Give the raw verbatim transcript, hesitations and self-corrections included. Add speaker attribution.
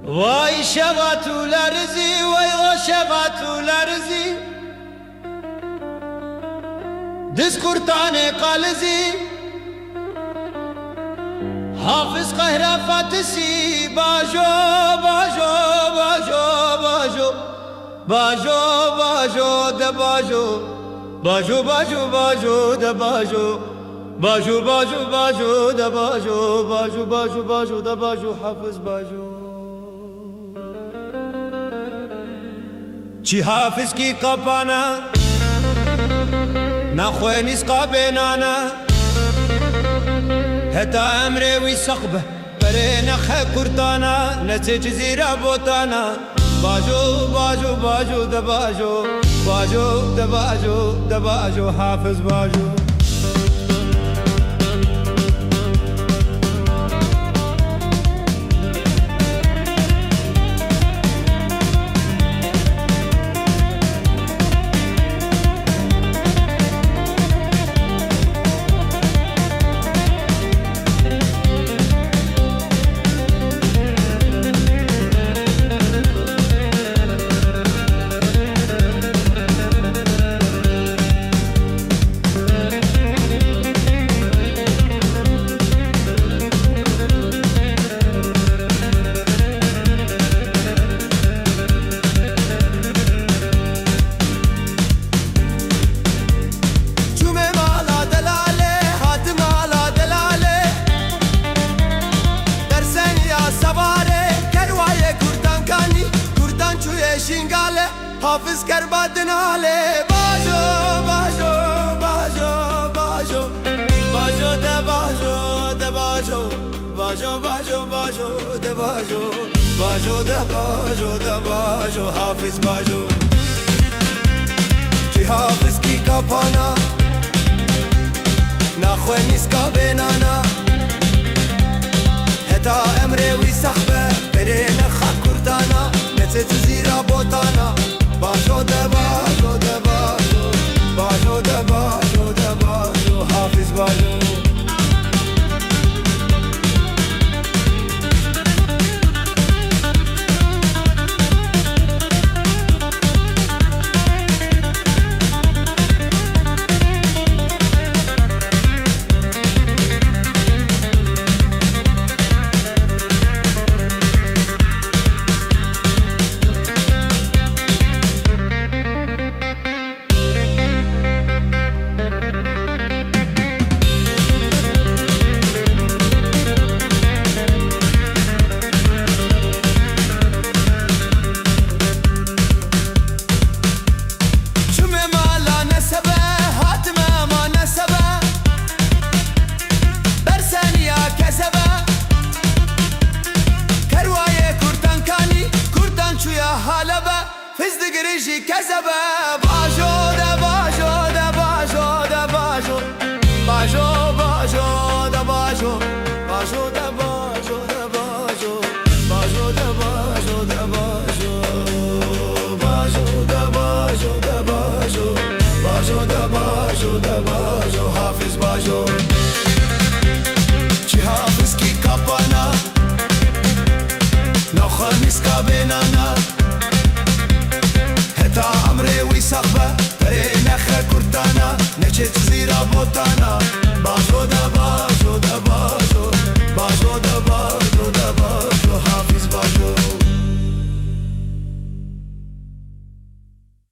Speaker 1: وای شبات و لرزی وای شبات و لرزی دست کرتان قالزی حافظ قهر فاتسی باجو باجو باجو باجو باجو باجو د باجو باجو باجو باجو د باجو باجو باجو باجو د باجو باجو باجو باجو د باجو حافظ باجو چی حافظ کی قپانا نخوینیس قابینانا هتا امره وی سقبه بره نخه کرتانا نچه جزیره بوتانا باجو باجو باجو د باجو باجو د باجو د باجو حافظ باجو حافظ کربادن آله باجو باجو باجو باجو باجو د باجو د باجو باجو باجو باجو د باجو باجو د باجو د باجو حافظ باجو چی حافظ کی کپانا نخوینیس کا بینانا هتا امره وی سخبه بره نخا کردانا نچه جزیره بوتانا باجو د باجو د باجو باجو د باجو د باجو حافظ باجو گریشی کذبه باجو د باجو د باجو د باجو باجو باجو د باجو باجو د باجو د باجو باجو د باجو د باجو باجو د باجو د باجو باجو د باجو د باجو حافظ باجو چی حافظ کی کپانا نخوینیس کا بینانا تا امره وی سخبه بره نخه کرتانا نچه جزیره بوتانا باجو د